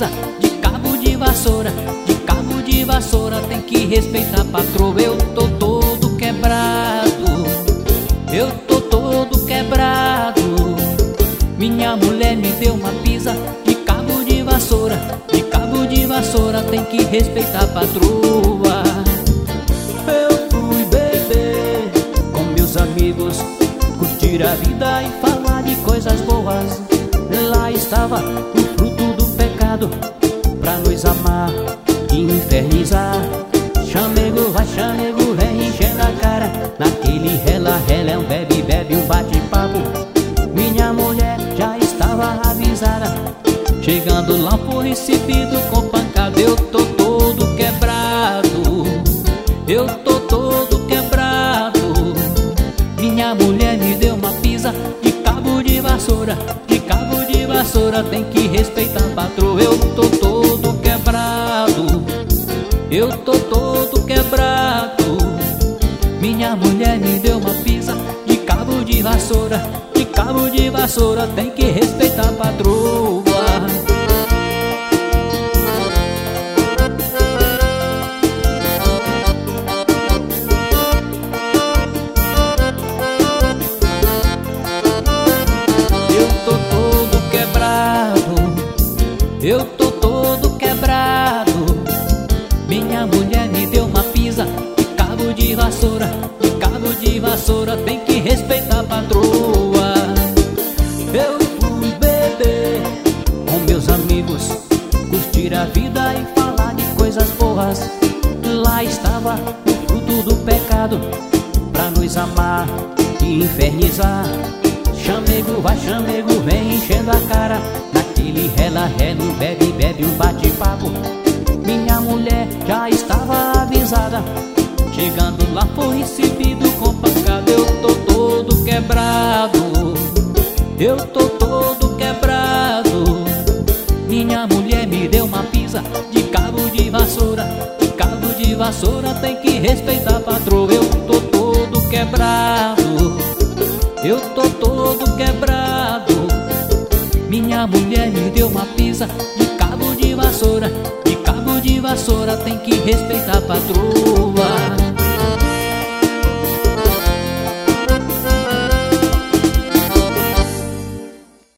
pisa de cabo de vassoura. De cabo de vassoura tem que respeitar a patroa. Eu tô todo quebrado, eu tô todo quebrado. Minha mulher me deu uma pisa de cabo de vassoura. De cabo de vassoura tem que respeitar a patroa. Eu fui beber com meus amigos, curtir a vida e falar de coisas boas. Lá estava o fruto do pecado, pra nos amar e infernizar. Chamego vai, chamego vem enchendo a cara. Naquele rela-rela é um bebe-bebe, um bate-papo. Minha mulher já estava avisada. Chegando lá foi recebido com pancada. Eu tô todo quebrado, eu tô todo quebrado. Minha mulher me deu uma pisa de cabo de vassoura. De cabo de vassoura tem que respeitar a patroa. Eu tô todo quebrado, eu tô todo quebrado. Minha mulher me deu uma pisa de cabo de vassoura. De cabo de vassoura tem que respeitar a patroa. Eu tô todo quebrado. Minha mulher me deu uma pisa de cabo de vassoura. De cabo de vassoura tem que respeitar a patroa. Eu fui beber com meus amigos, curtir a vida e falar de coisas boas. Lá estava o fruto do pecado, pra nos amar e infernizar. Chamego vai, chamego vem enchendo a cara. Naquele rela-rela, um bebe-bebe, um bate-papo. Minha mulher já estava avisada. Chegando lá foi recebido com pancada. Eu tô todo quebrado, eu tô todo quebrado. Minha mulher me deu uma pisa de cabo de vassoura. De cabo de vassoura tem que respeitar a patroa. Eu tô todo quebrado, eu tô todo quebrado. Minha mulher me deu uma pisa de cabo de vassoura. De cabo de vassoura tem que respeitar a patroa.